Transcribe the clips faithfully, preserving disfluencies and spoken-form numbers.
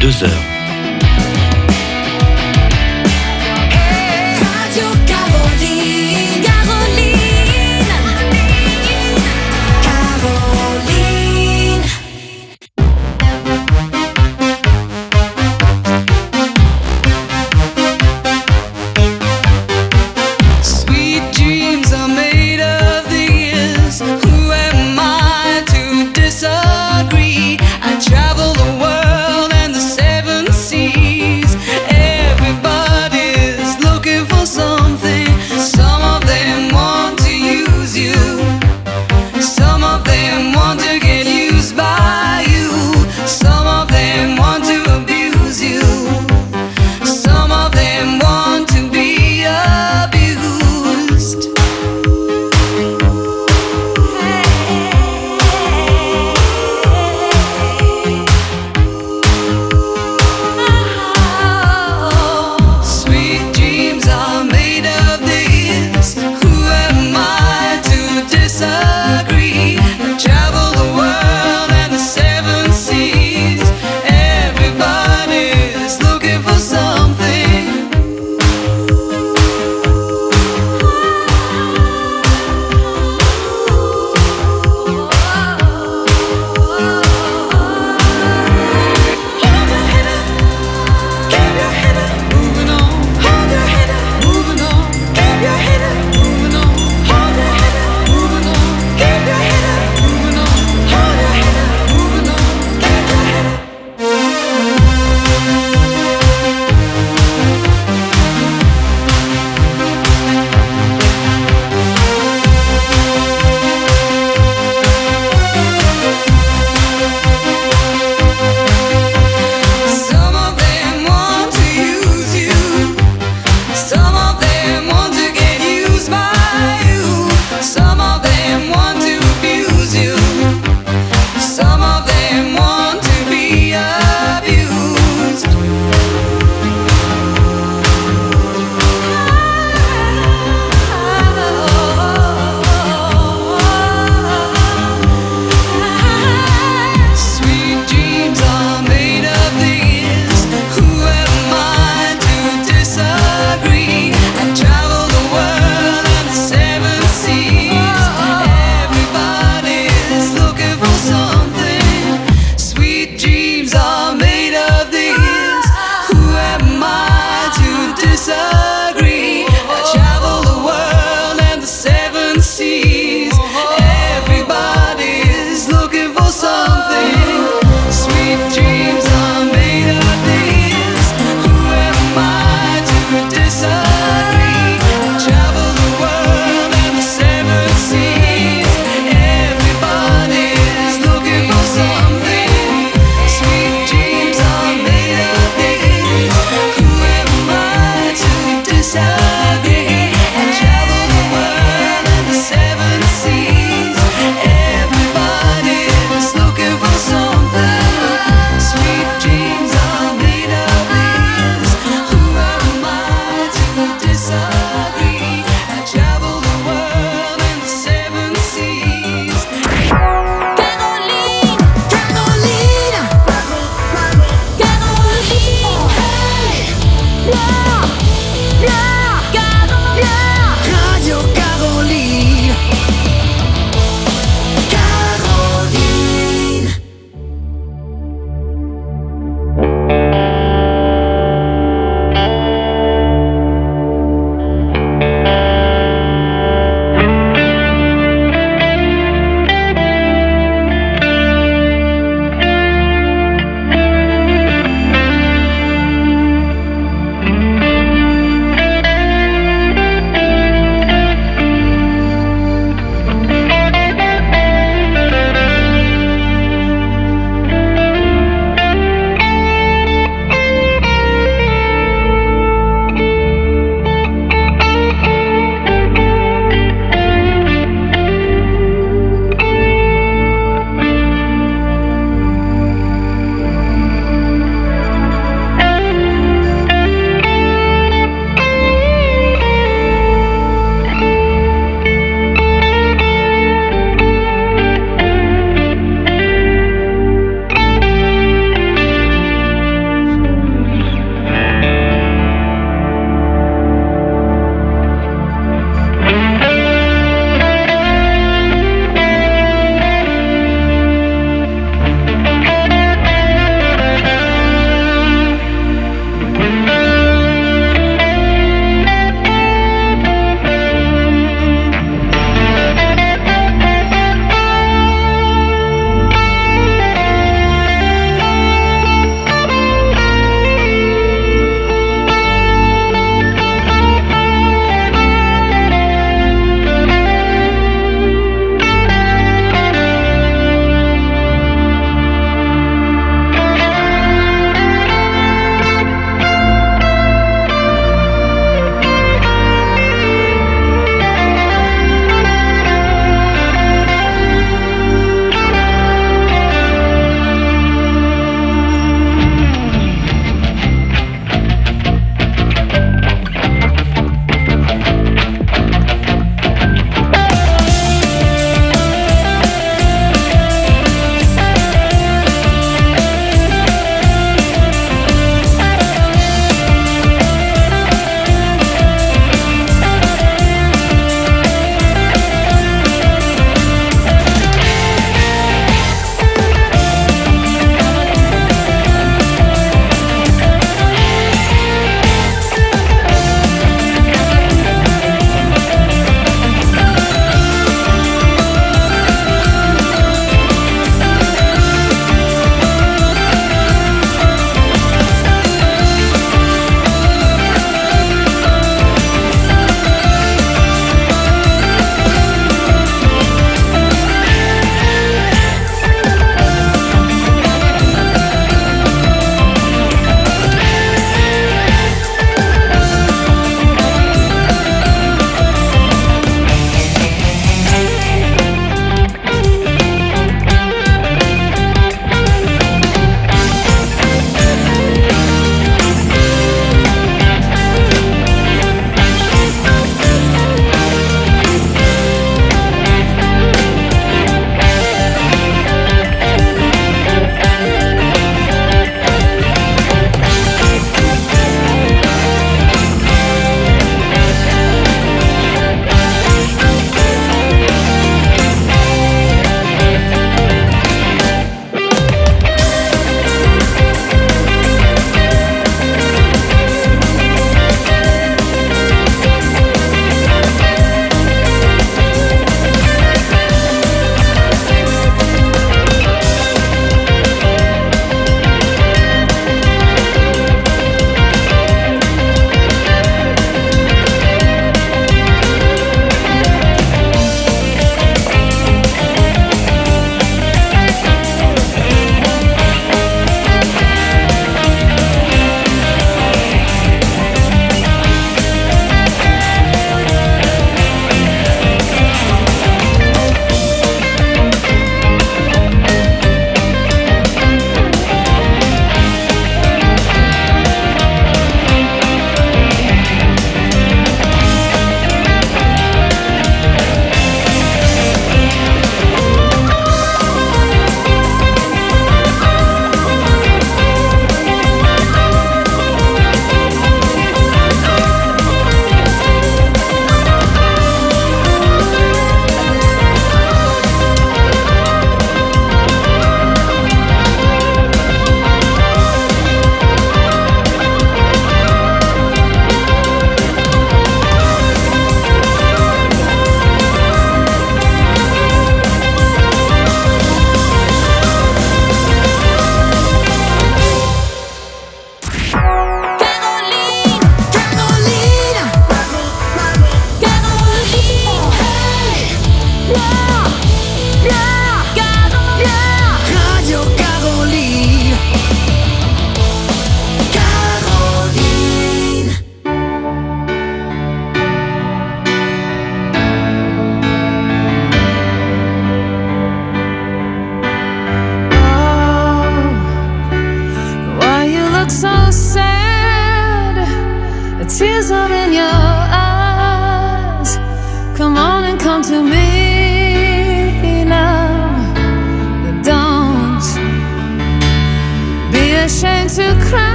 deux heures. Radio Caroline, Caroline, Caroline. Sweet dreams are made of these. Who am I to disagree? I travel the world and the seven seas. Everybody's looking for something, some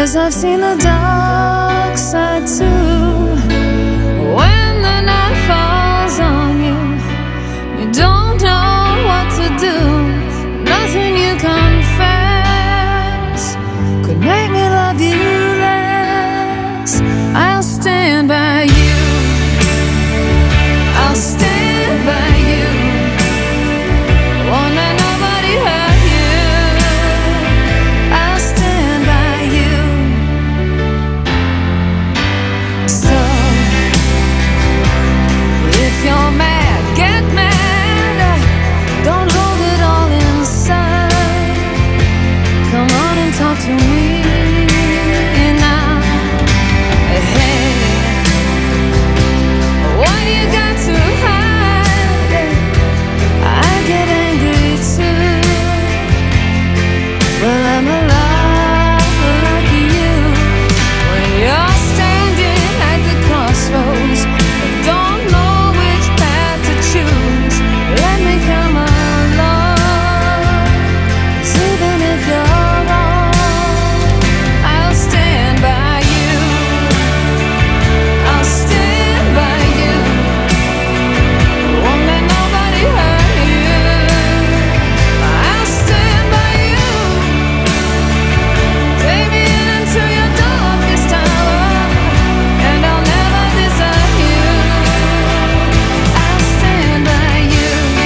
'Cause I've seen the dark side too. When the night falls on you, you don't know what to do. Nothing you confess could make me love you less. I'll stand by you. I'll stand by you. Won't let nobody hurt you. I'll stand by you. So if you're mad, get mad. Don't hold it all inside. Come on and talk to me now. Hey, what do you got to hide? I get angry too. Well, I'm alive like you. When you're standing at the crossroads and don't know which path to choose, let me come along. 'Cause even if you're wrong, I'll stand by you. I'll stand by you. Won't let nobody hurt you. I'll stand by you. Take me into your darkest hour, and I'll never desert you. I'll stand by you.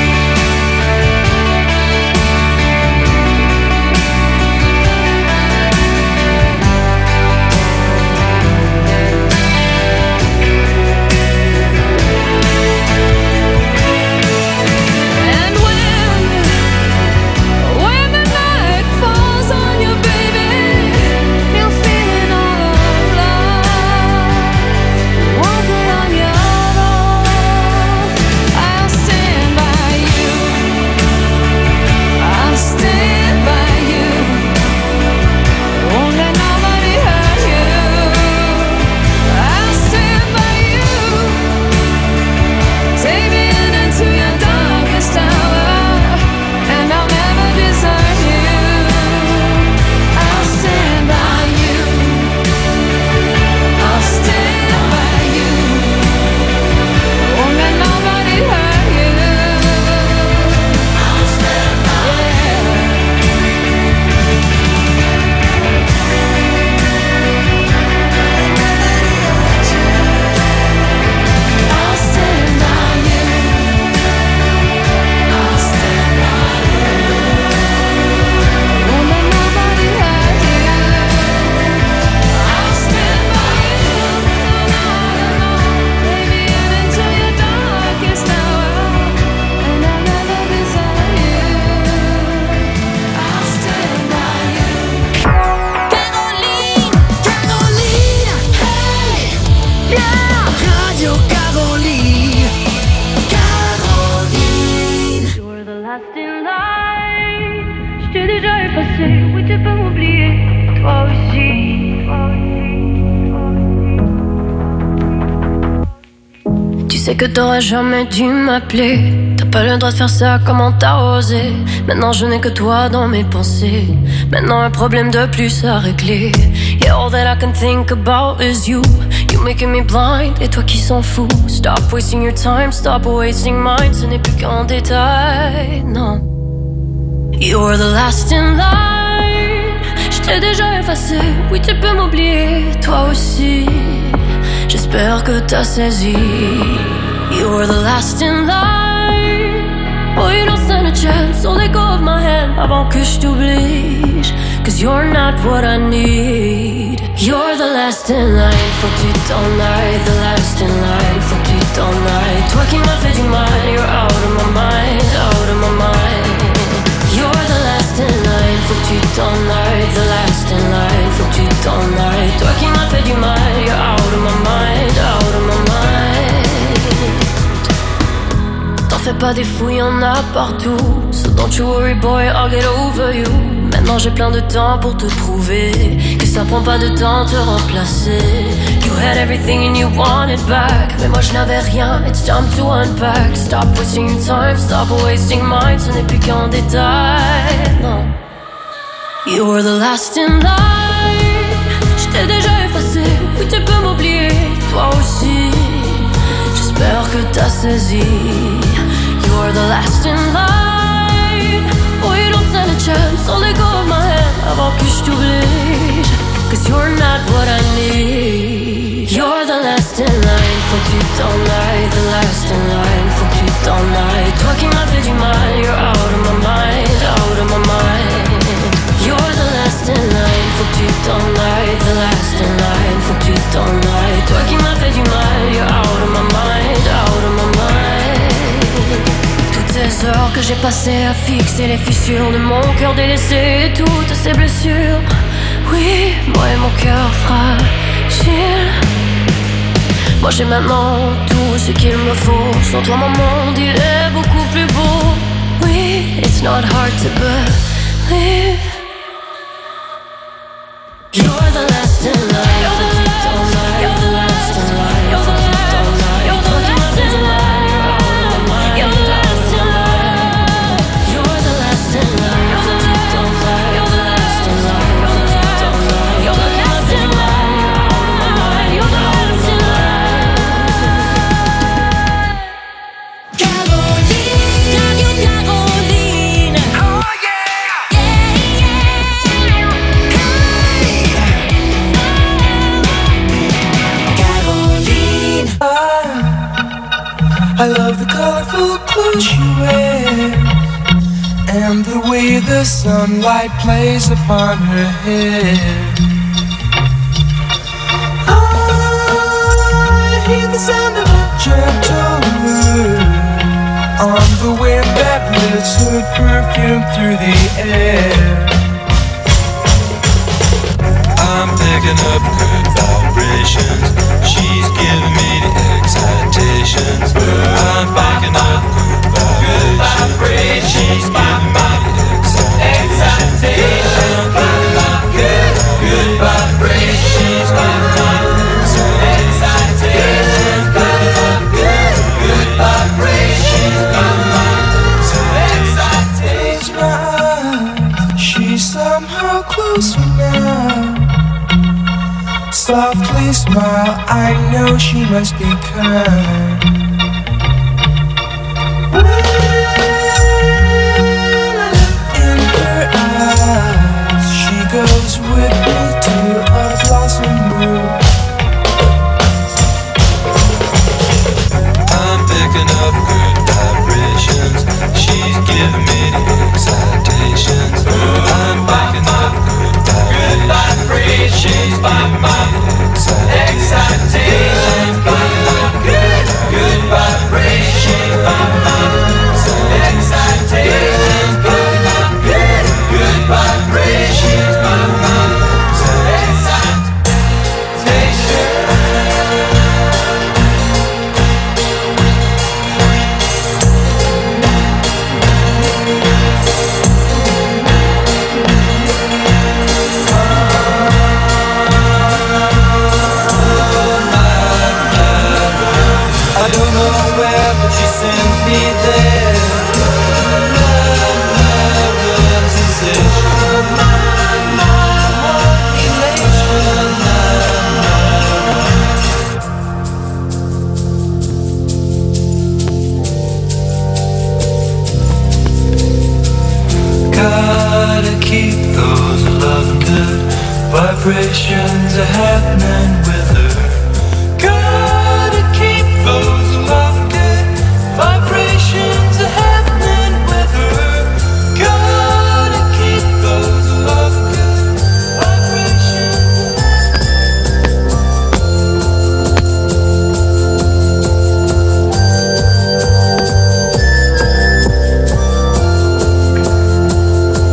And when, when the night falls on you, baby, you're feeling all alone. Won't be on your own. I'll stand by you. I'll stand by you. Won't let nobody hurt you. I'll stand by you. Take me in into your darkest hour, and I'll never desert you. I'll stand by you. I'll stand by you. Won't let nobody hurt you. I'll stand by you. I'll stand by you. I'll stand by you. Won't let nobody hurt you. I'll stand by you. No, no, no. Take me in into your darkest hour, and I'll never desert you. I'll stand by you. Caroline, Caroline, hey, yeah. Radio Caroline, Caroline. You're the last in line. Je t'ai déjà effacé, oui tu peux m'oublier. Toi aussi, toi aussi. Tu sais que t'aurais jamais dû m'appeler. T'as pas le droit de faire ça, comment t'as osé. Maintenant je n'ai que toi dans mes pensées. Maintenant un problème de plus à régler. Yeah, all that I can think about is you. You making me blind, et toi qui s'en fous. Stop wasting your time, stop wasting mine. Ce n'est plus qu'un détail, non. You're the last in line. Je t'ai déjà effacé, oui tu peux m'oublier. Toi aussi, j'espère que t'as saisi. You're the last in line. Oh, you don't stand a chance, so let go of my hand avant que je t'oblige. Cause you're not what I need. You're the last in line, faut que tu t'en ailles. The last in line, faut que tu t'en ailles. Toi qui m'as fait du mal, you're out of my mind, out of my mind. You're the last in line, faut que tu t'en ailles. The last in line, faut que tu t'en ailles. Toi qui m'as fait du mal, you're out of my mind, out of my mind. T'en fais pas des fous, y'en a partout. So don't you worry boy, I'll get over you. Maintenant j'ai plein de temps pour te prouver que ça prend pas de temps te remplacer. You had everything and you wanted back, mais moi je n'avais rien, it's time to unpack. Stop wasting your time, stop wasting mine. Ce n'est plus qu'un détail, non. You're the last in line. you're not what I need. You're the last in line, faut que tu t'en ailles. The last in line, faut que tu t'en ailles. Toi qui m'as fait du mal, you're out of my mind, out of my mind. You're the last in line, faut que tu t'en ailles. The last in line, faut que tu t'en ailles. Toi qui m'as fait du mal, you're out of my mind, out of my mind. Toutes ces heures que j'ai passées à fixer les fissures de mon cœur délaissé, toutes ces blessures. Oui, moi et mon cœur fragile. Moi j'ai maintenant tout ce qu'il me faut. Sans toi mon monde il est beaucoup plus beau. Oui, it's not hard to believe. You're the last in line, faut que tu t'en ailles. The last in line, faut que tu t'en ailles. Toi qui m'as fait du mal, you're out of my mind, out of my mind. You're the last in line, faut que tu t'en ailles. The last in line, faut que tu t'en ailles. Toi qui m'as fait du mal, you're out of my mind, you're the last in line. Caroline, Radio Caroline. Oh yeah, yeah, yeah. Caroline. I love the colorful clothes you wear and the way the sunlight plays upon her hair. I hear the sound of a gentle word on the wind that lifts her perfume through the air. I'm picking up good vibrations. She's giving me the excitations. I'm picking up good vibrations. She's giving me the excitations. Good, good vibrations. She's giving me the excitations. Good, good vibrations. She's mine. She's somehow closer now. Softly smile, I know she must be kind. In her eyes, she goes with me to a blossom room. I'm picking up good vibrations. She's giving me the excitations. I'm picking up good vibrations. She's giving me the excitations. Good, good vibrations. Excitations. Good, good vibrations. I don't know where, but she sends me there. Gotta keep those loving good vibrations are happening with her. Gotta keep those loving good vibrations are happening with her. Gotta keep those loving good vibrations.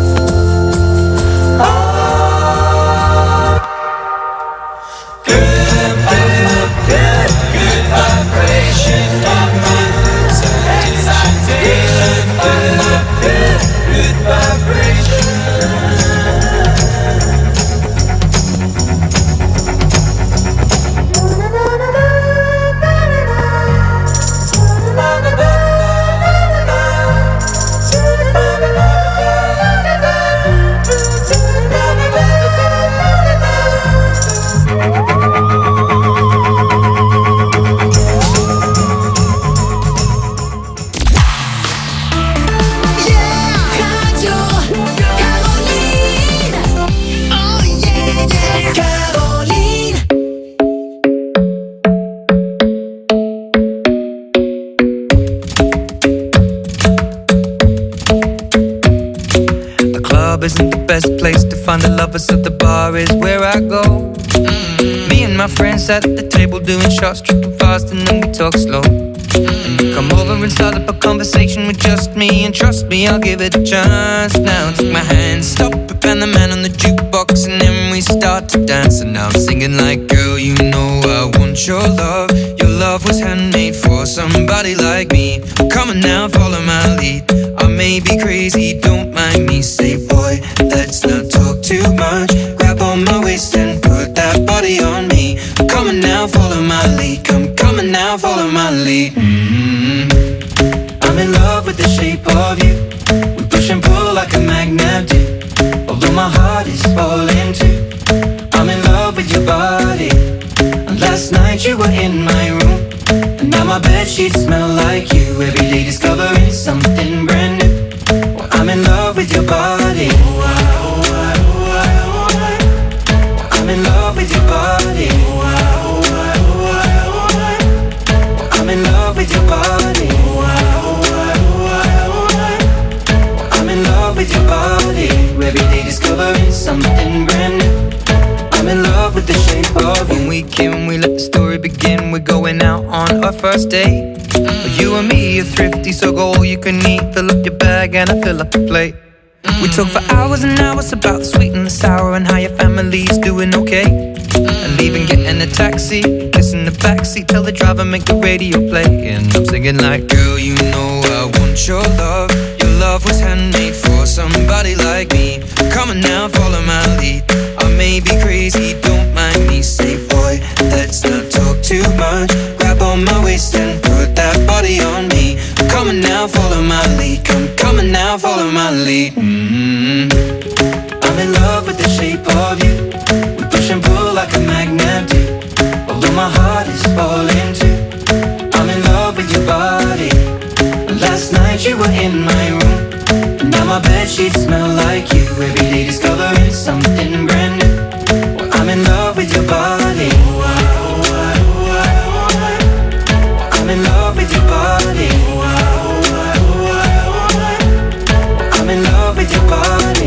Good find the lovers, so the bar is where I go. Mm-hmm. Me and my friends at the table doing shots, tripping fast, and then we talk slow. And you come over and start up a conversation with just me, and trust me, I'll give it a chance. Now take my hand, stop it, and the man on the jukebox, and then we start to dance. And now I'm singing like, girl, you know I want your love. Your love was handmade for somebody like me. Come on now, follow my lead. I may be crazy, don't mind me. Say, boy, let's not talk too much. Grab on my waist and put that body on me. Come on now, follow my lead. Come, come on now, follow my lead. Mm-hmm. I'm in love with the shape of you. We push and pull like a magnet do. Although my heart is falling too. I'm in love with your body. And last night you were in my room, and now my bedsheets smell like you. Every day discovering something brand new. Well, I'm in love with your body. I'm in love with your body. I'm in love with your body. I'm in love with your body. Every day discovering something brand new. I'm in love with the shape of you. When we came, we let the story begin. We're going out on our first date. mm. You and me are thrifty, so go all you can eat. Fill up your bag and I fill up the plate. mm. We talk for hours and hours about the sweet and the sour, and how your family's doing okay. mm. And leaving, getting a taxi, kissing the backseat, tell the driver make the radio play. And I'm singing like, girl, you know I want your love. Your love was handmade for somebody like me. Come on now, follow my lead. I may be crazy, don't mind me. Say, boy, let's not talk too much. Grab on my waist and put that body on me. Come on now, follow my lead. Come, come on now, follow my lead. Mm-hmm. I'm in love with the shape of you. We push and pull like a magnet do. Although my heart is falling too. I'm in love with your body. Last night you were in my room, and now my bedsheets smell like you. Every day discovering something brand new. Well, I'm in love with your body. I'm in love with your body. I'm in love with your body.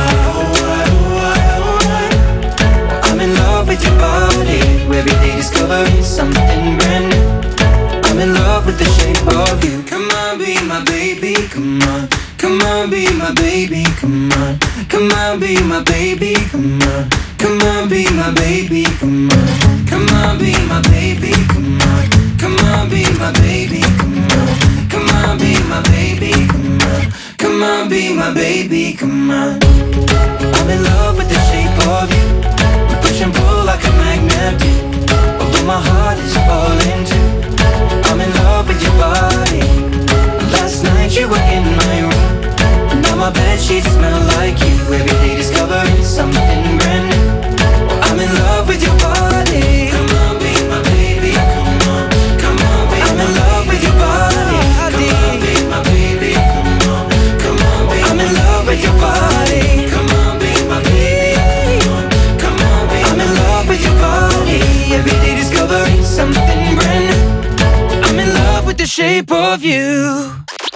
I'm in love with your body. Every day discovering something brand new. I'm in love with the shape of you. Come on, be my baby, come on. Come on, be my baby, come on. Come on, be my baby, come on. Come on, be my baby, come on. Come on, be my baby, come on. Come on, be my baby, come on. Come on, be my baby, come on. Come on, be my baby, come on. I'm in love with the shape of you. We push and pull like a magnet do. Although my heart is falling too. I'm in love with your body. Last night you were in my room, and now my bedsheets smell like you. Every day discovering something brand new. I'm in love with your body. Come on, be my baby. Come on, come on, be I'm in love with your body. Come on, be my baby. Come on, come on, be I'm in love with your body. Come on, be my baby. Come on, come on, be I'm in love with your body. Every day discovering something brand new. I'm in love with the shape of you.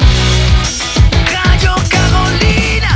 Radio Carolina.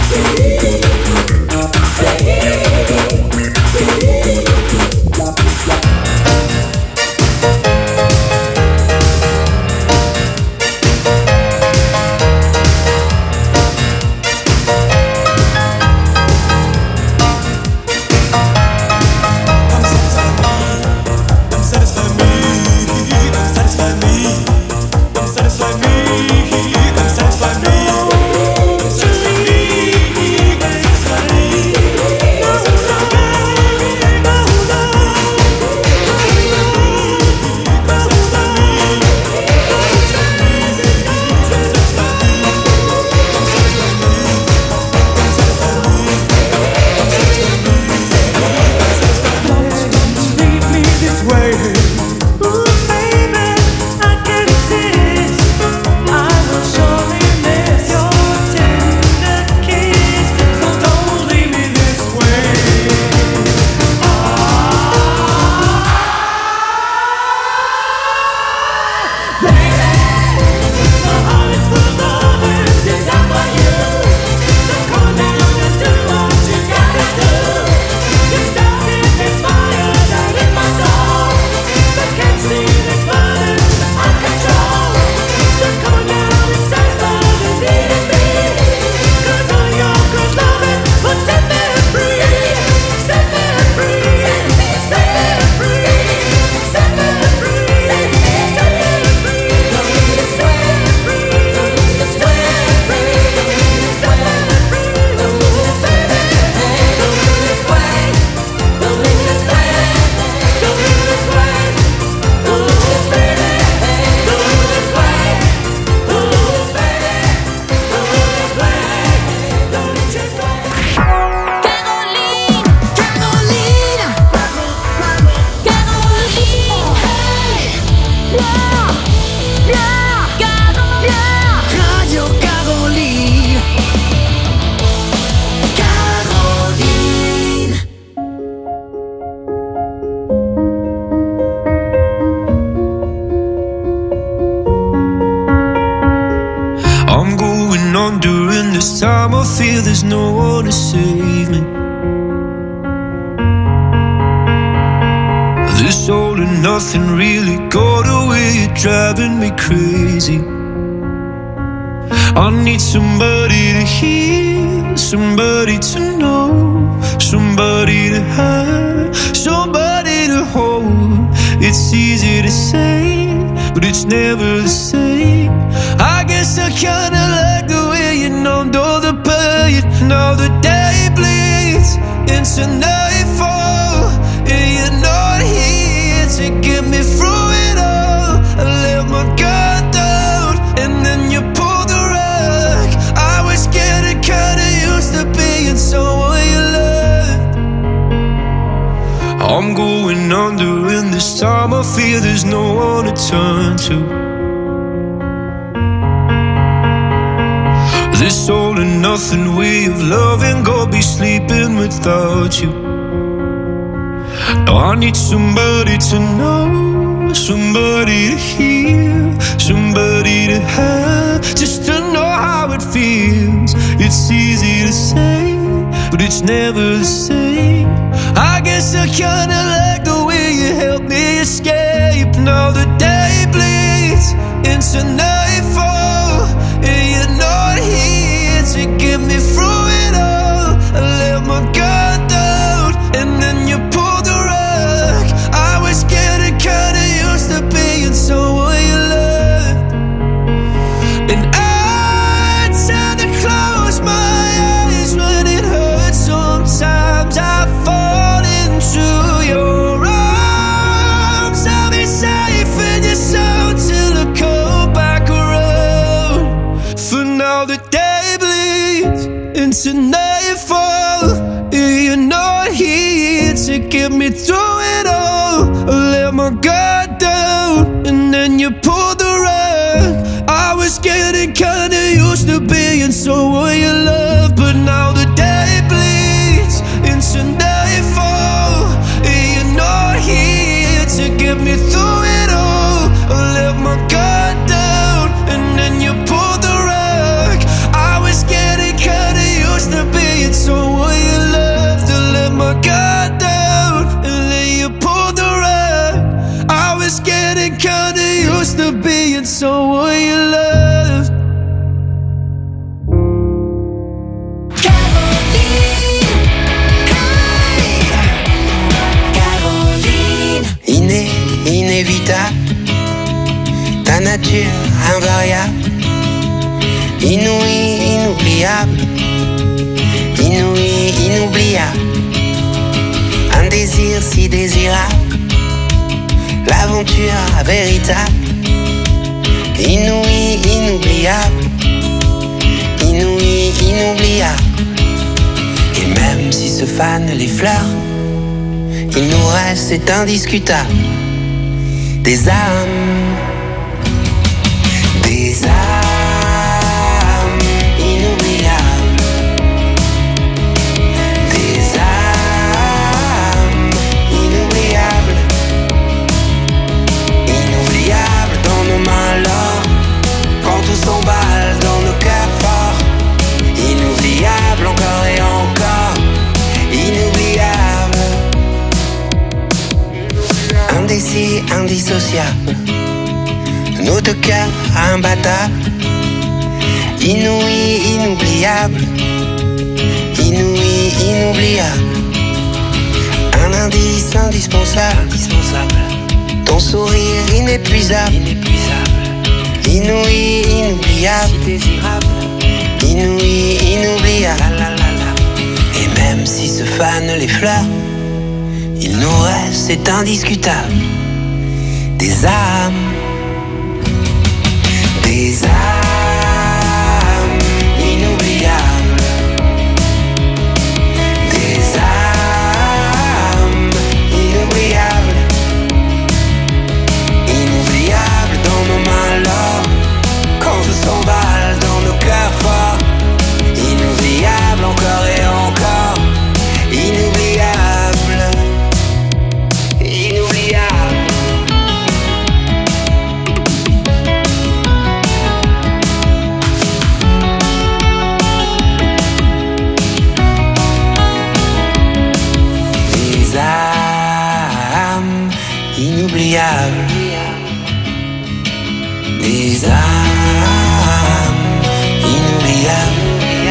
feel there's no one to save me. This all and nothing really got away, you're driving me crazy. I need somebody to hear, somebody to know, somebody to have, somebody to hold. It's easy to say, but it's never the same. I guess I kinda like the way you numbed all the pain. Now the day bleeds into nightfall, and you're not here to get me through it all. I let my guard down, and then you pulled the rug. I was getting kinda used to being someone you loved. I'm going under, and this time I feel there's no one to turn to. This all and nothing way of loving, go be sleeping without you. Now I need somebody to know, somebody to hear, somebody to have, just to know how it feels. It's easy to say, but it's never the same. I guess I kinda like the way you help me escape. Now the day bleeds into nightfall, and you're not here to get me through it all. I let my guard down, and then you pulled the rug. I was getting kinda used to being someone you loved, and I tend to close my eyes when it hurts. Sometimes I fall into your arms. I'll be safe in your soul till I come back around. For now the day bleeds into nightfall, and you're not here to get me through it all. I let my guard down, and then you pulled the rug. I was getting kinda used to being someone you love, but now the day bleeds into nightfall, and you're not here to get me through it all. I let my guard down, and then you pulled the rug. I was getting kinda used to inévitable, ta nature invariable, inouïe, inoubliable, inouïe, inoubliable, un désir si désirable, l'aventure véritable, inouïe, inoubliable, inouïe, inoubliable. Et même si se fanent les fleurs, il nous reste, c'est indiscutable, des âmes, des âmes inoubliables, des âmes inoubliables, inoubliables dans nos mains l'or, quand tout s'emballe dans nos cœurs forts, inoubliables encore et encore, inoubliables, indécis, indissociables, nos deux cœurs imbattables, inouïs, inoubliables, inouïs, inoubliables, un indice indispensable, indispensable, ton sourire inépuisable, inépuisable, inouïs, inoubliable, si désirable, inouïs, inoubliable, la, la, la, la. Et même si se fanent les fleurs, il nous reste, c'est indiscutable, des âmes, des âmes inoubliables, des âmes inoubliables, inoubliables dans nos mains l'or, quand tout s'emballe dans nos cœurs forts, inoubliables encore et encore, inoubliables, inoubliables. Des âmes inoubliables, des âmes inoubliables,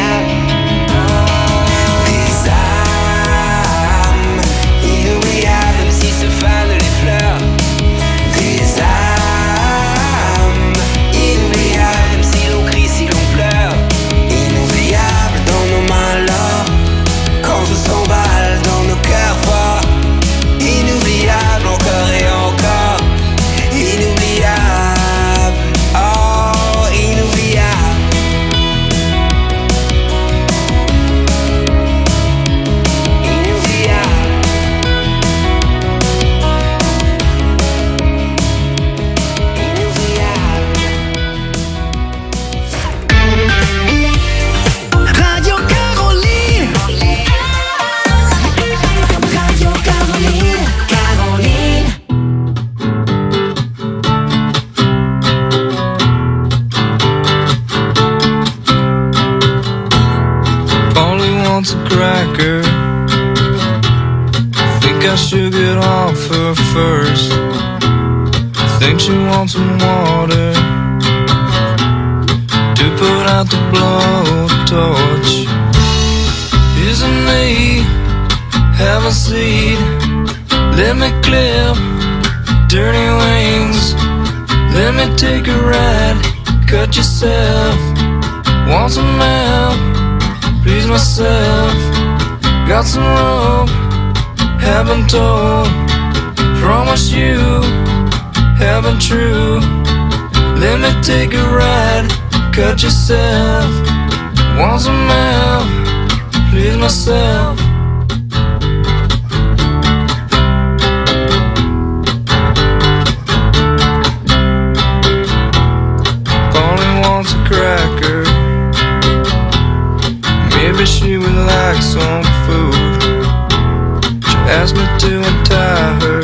des âmes inoubliables, même si se fanent les fleurs, des âmes inoubliables, même si l'on crie, si l'on pleure, inoubliables dans nos mains l'or, quand tout s'emballe dans nos cœurs forts, inoubliables encore et encore, inoubliables, oh inoubliables, inoubliables, Radio Caroline. Radio Caroline. Caroline. Polly wants a cracker. Think I should get off her first. Think she wants some water to put out the blowtorch. Isn't me, have a seat. Let me clip dirty wings. Let me take a ride. Cut yourself. Want some help? Please myself. Got some rope. Haven't told. Promise you. Haven't true. Let me take a ride. Cut yourself. Want some help? Please myself. Polly wants a cracker. Maybe she would like some food. She asked me to untie her.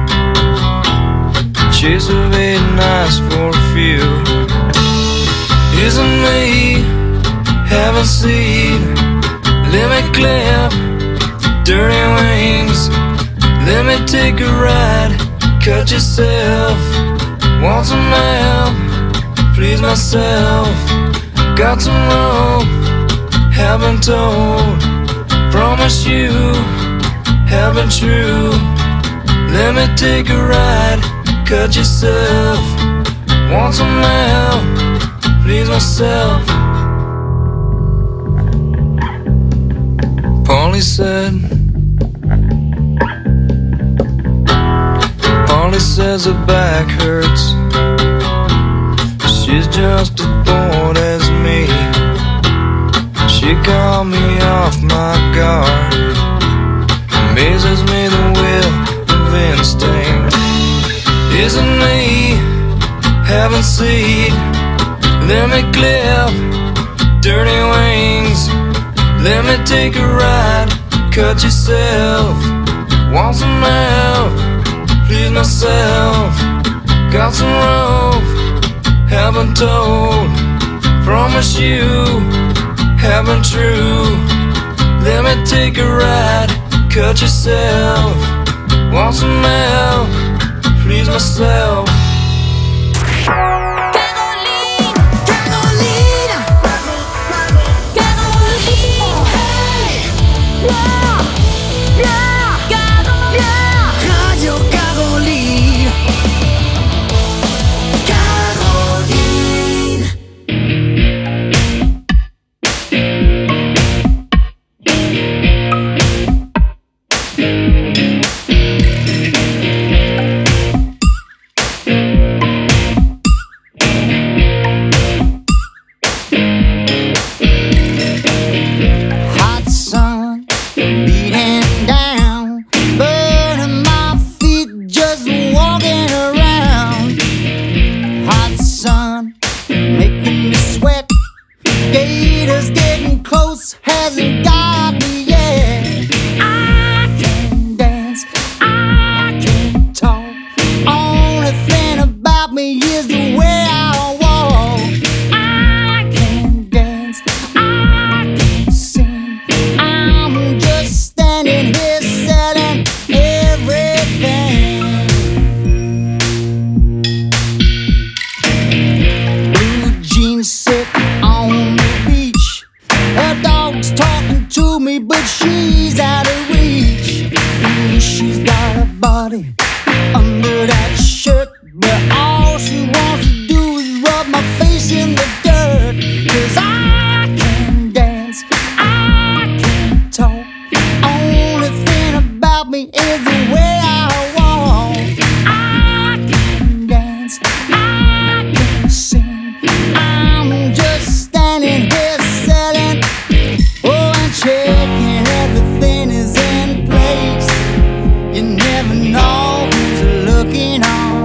She surveyed nice for a few. Isn't me, haven't seen. Let me clip dirty wings. Let me take a ride. Cut yourself. Want some help? Please myself. Got some rope. Haven't told. Promise you. Haven't true. Let me take a ride. cut yourself. Want some help, please myself. Polly said, Polly says her back hurts. She's just as bored as me. She called me off my guard. Amazes me the will of instinct. Isn't me, haven't seen. Let me clip dirty wings. Let me take a ride, cut yourself. Want some help, please myself. Got some rope, haven't told. Promise you, haven't true. Let me take a ride, cut yourself. Want some help, please myself. Caroline, Caroline, Caroline, hey, yeah, yeah, Caroline, Radio Caroline, Caroline. Hot sun beating down, burning my feet just walking around. Hot sun making me sweat. Gators getting close, hasn't got me yet. I can dance, I can talk. Only thing about me is the way I walk. I can dance, I can sing. I'm just standing here selling everything. Blue jeans sit on the beach. Her dog's talking to me, but she's out of reach. Ooh, she's got a body under that shirt, but all she wants to do is rub my face in the dirt. 'Cause I can dance, I can talk. Only thing about me is the way I walk. I can dance, I can sing. I'm just standing here selling, oh, and checking everything is in place. You never know who's looking on.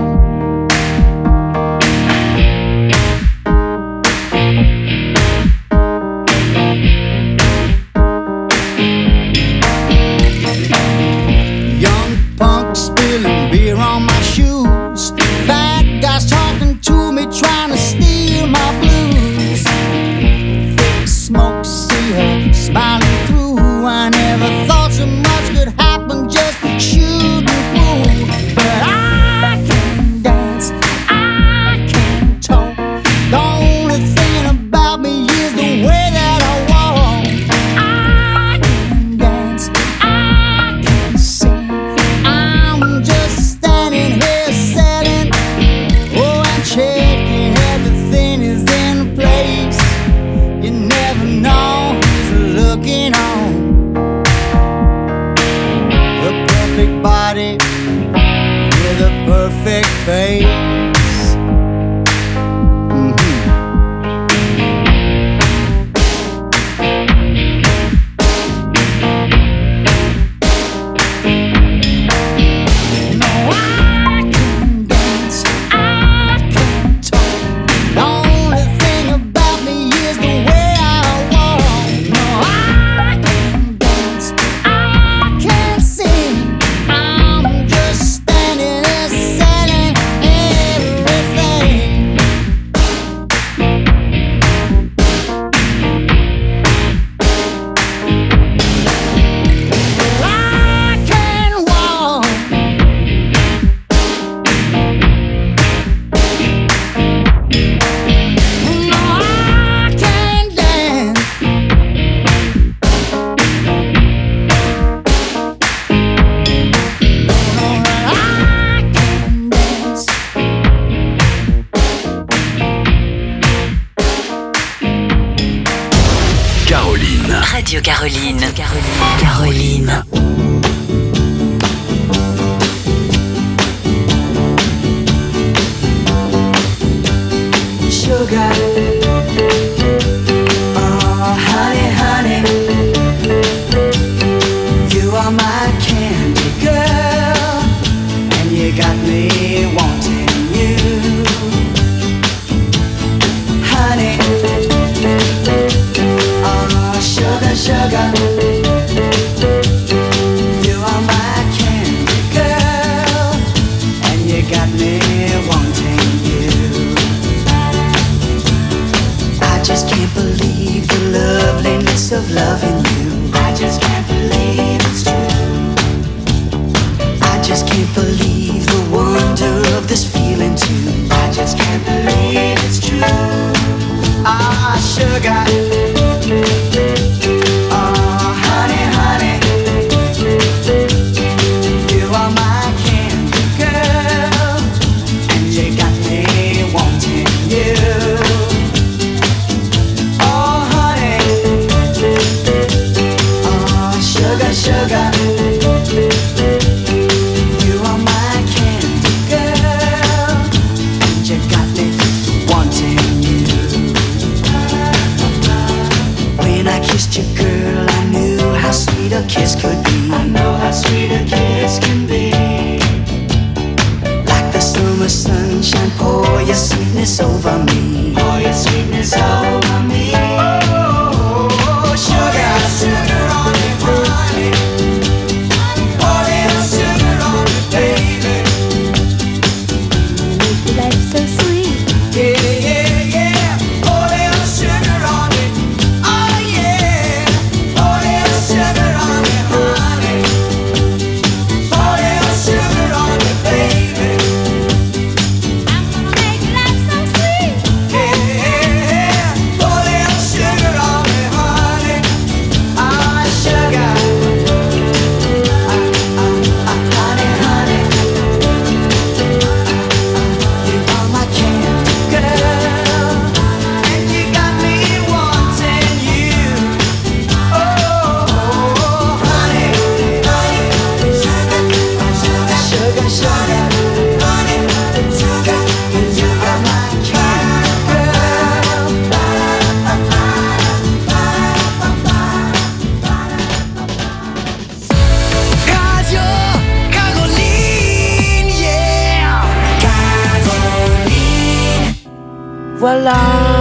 Young punk spilling beer on my shoes. Bad guys talking to me, trying to steal my blues. Thick smoke, see her smiling through. I never thought so much could happen just shooting through. But I can dance, I can talk. The only thing about me is the way that I walk. I can dance, I can sing. I'm just standing here selling, oh, and checking everything is in place. You never know who's looking on. A perfect body with a perfect face. Mhm. No, I can dance, I can talk. The only thing about me is the way I walk. No, I can dance, I can sing. I'm just standing there selling Caroline. Radio Caroline. Caroline. Caroline. Sugar, oh honey, honey, you are my candy girl, and you got me wanting you, honey, oh sugar, sugar, you are my candy girl, and you got me wanting you. I just can't believe the loveliness of loving you. I just can't believe it's true. I just can't believe the wonder of this feeling too. I just can't believe it's true. Ah, sugar. Oh, honey, honey, you are my candy girl, and you got me wanting you. Sugar, you are my candy girl, and you got me wanting you. When I kissed you, girl, I knew how sweet a kiss could be. I know how sweet a kiss can be. Like the summer sunshine, pour your sweetness over me. Pour your sweetness over me. Oh, sugar, sugar on me, honey. Pour little sugar on me, baby. Make your life so sweet. Yeah, yeah, yeah. Pour little sugar on me. Oh, yeah. Pour little sugar on me, honey. Pour little sugar on me, baby. I'm gonna make your life so sweet. Yeah, yeah. Pour little sugar on me, honey. Ah, sugar. Radio Caroline, yeah. Caroline. Voilà,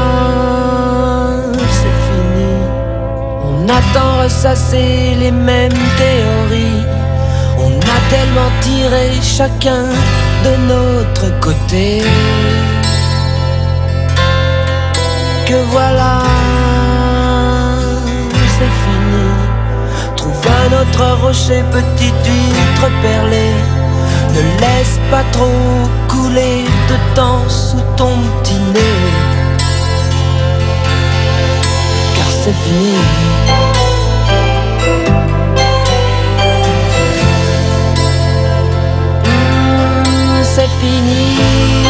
c'est fini. On a tant ressassé les mêmes théories. On a tellement tiré chacun de notre côté que voilà, c'est fini. Trouve un autre rocher, petite huître perlée. Ne laisse pas trop couler de temps sous ton petit nez, car c'est fini. Mmh, c'est fini.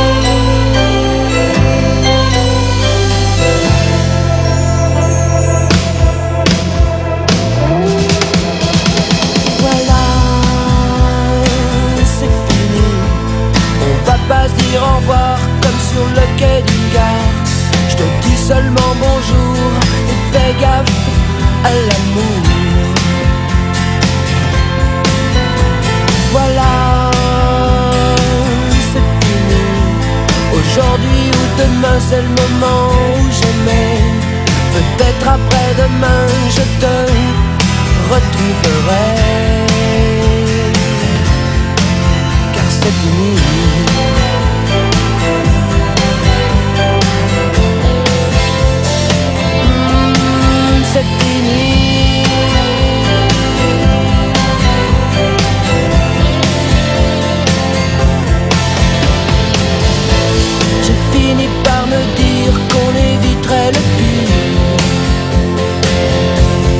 Pas dire au revoir comme sur le quai d'une gare. Je te dis seulement bonjour et fais gaffe à l'amour. Voilà, c'est fini. Aujourd'hui ou demain c'est le moment où j'aimais. Peut-être après-demain je te retrouverai, car c'est fini. C'est fini. J'ai fini par me dire qu'on éviterait le pire.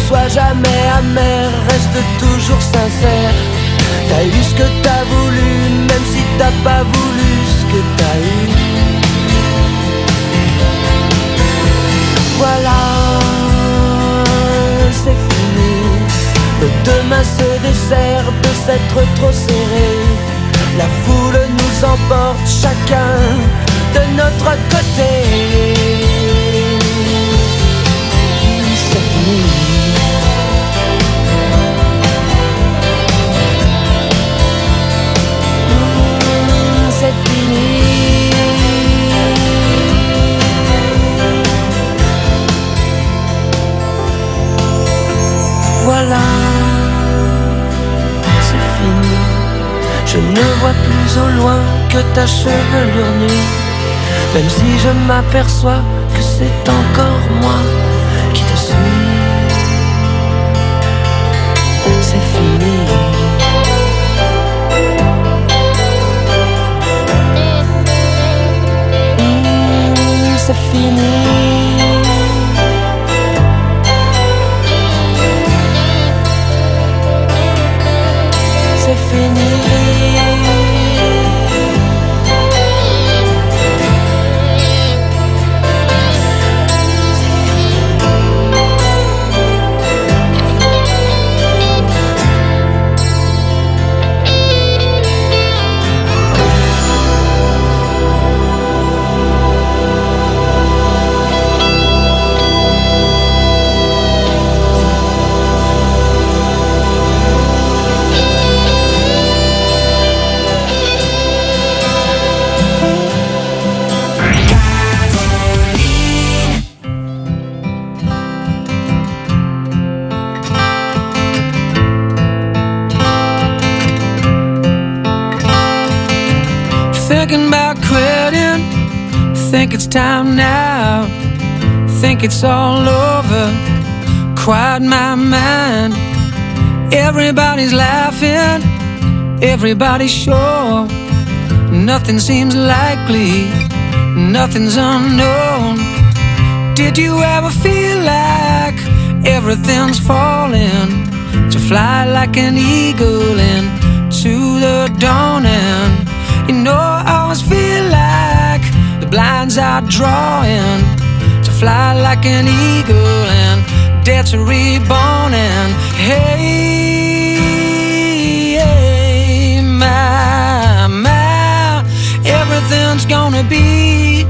sois jamais amer, reste toujours sincère. T'as eu ce que t'as voulu, même si t'as pas voulu ce que t'as eu. Voilà, c'est fini. Demain se dessert, peut s'être trop serré. La foule nous emporte chacun de notre côté. C'est fini. C'est fini. Voilà, c'est fini. Je ne vois plus au loin que ta chevelure nue, même si je m'aperçois que c'est encore moi qui te suis. C'est fini. Mmh, c'est fini. C'est fini. Thinking about quitting, think it's time now, think it's all over, quiet my mind. Everybody's laughing, everybody's sure, nothing seems likely, nothing's unknown. Did you ever feel like everything's falling, to fly like an eagle into the dawning? You know, I always feel like the blinds are drawing, to fly like an eagle and dare to reborn. And hey, hey, my, my, everything's gonna be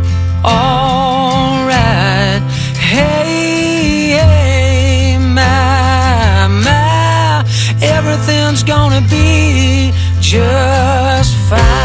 alright. Hey, hey, my, my, everything's gonna be just fine.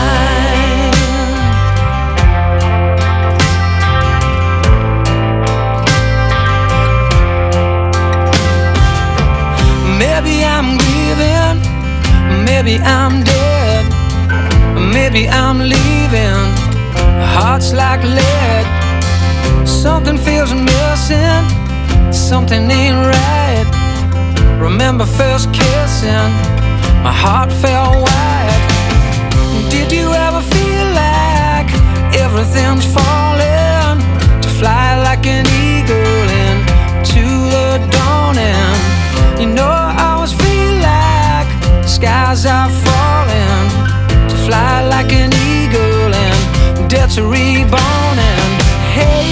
Maybe I'm grieving, maybe I'm dead, maybe I'm leaving, heart's like lead. Something feels missing, something ain't right. Remember first kissing, my heart felt wide. Did you ever feel like everything's falling, to fly like an eagle into the dawning? You know, I always feel like the skies are falling, to fly like an eagle and dare to reborn. And hey,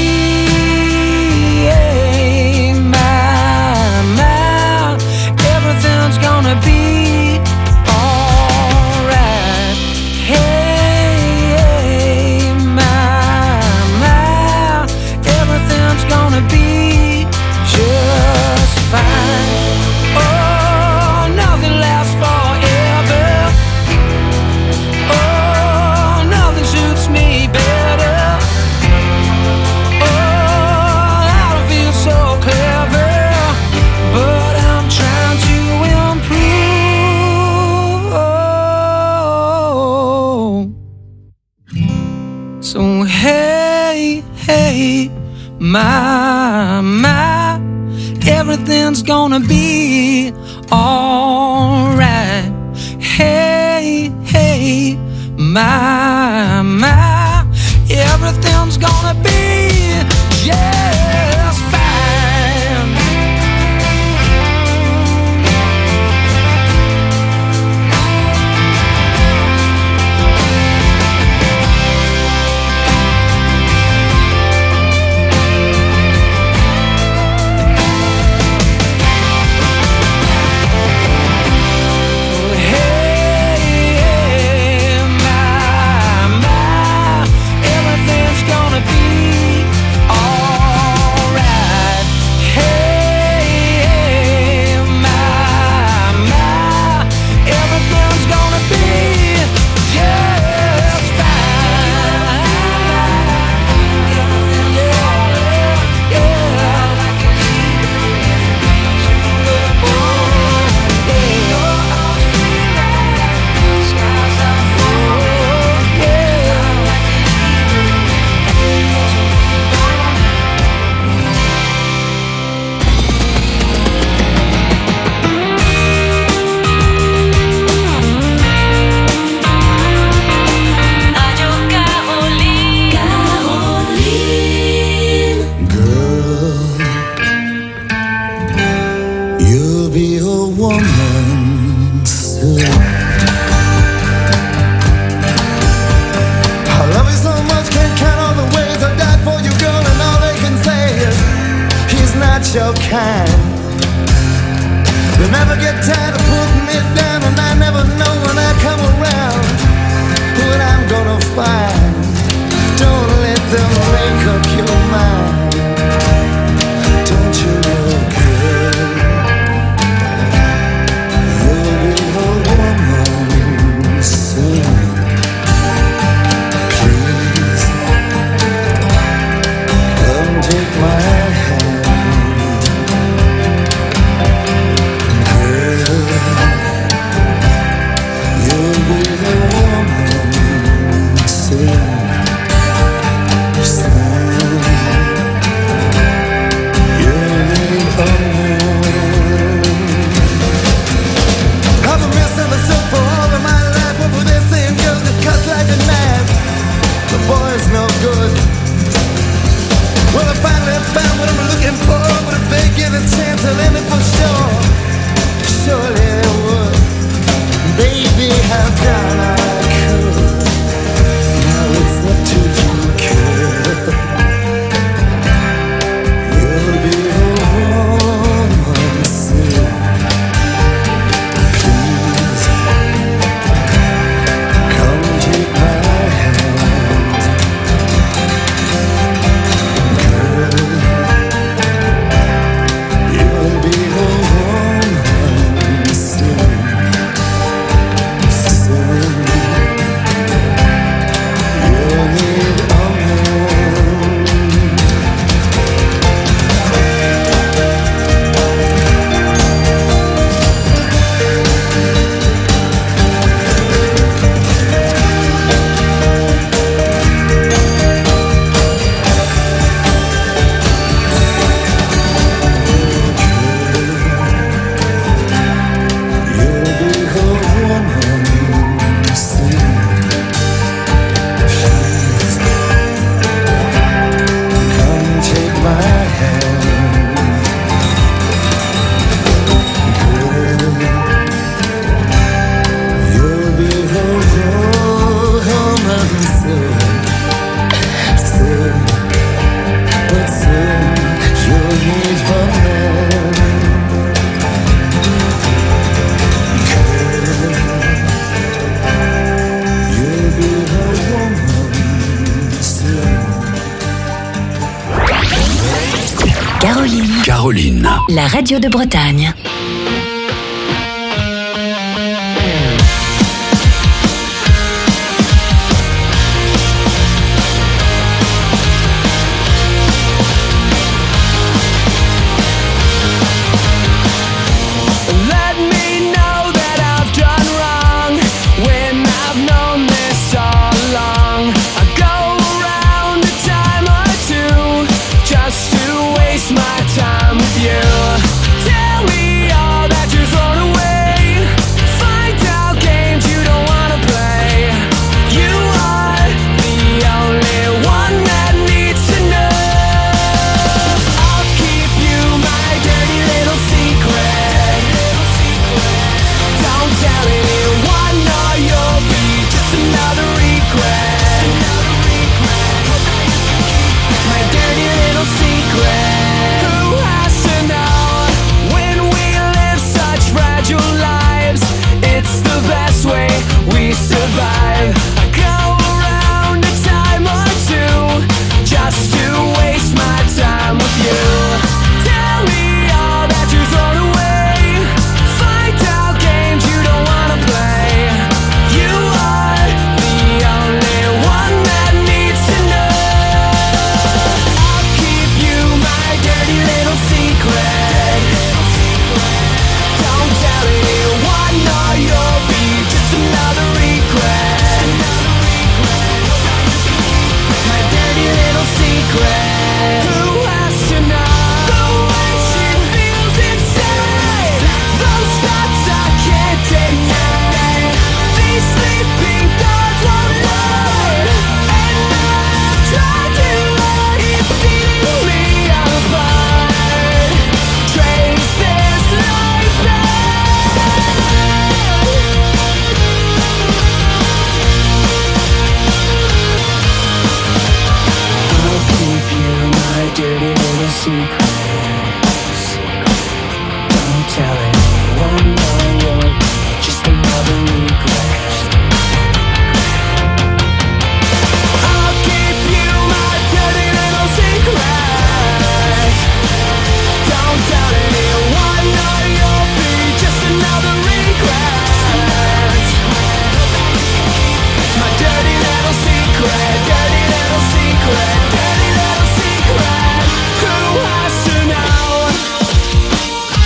hey, my, my, everything's gonna be alright. Hey, hey, my, my, everything's gonna be just fine. Oh, nothing lasts forever. Oh, nothing suits me better. Oh, I don't feel so clever, but I'm trying to improve. So hey, hey, my, my, everything's gonna be alright. Hey, hey, my, my, everything's gonna be just fine. gonna find. Don't let them make up your mind. Don't you know, girl, you'll be a woman soon. Please, come take my hand. Girl, you'll be a woman soon. Boy's no good. Well, I finally found what I'm looking for, but if they give a chance, I'll end it for sure. Surely they would. Baby, I've done all I could. Now it's up to you, kid. You'll be a woman soon. Please, come take my hand. La radio de Bretagne.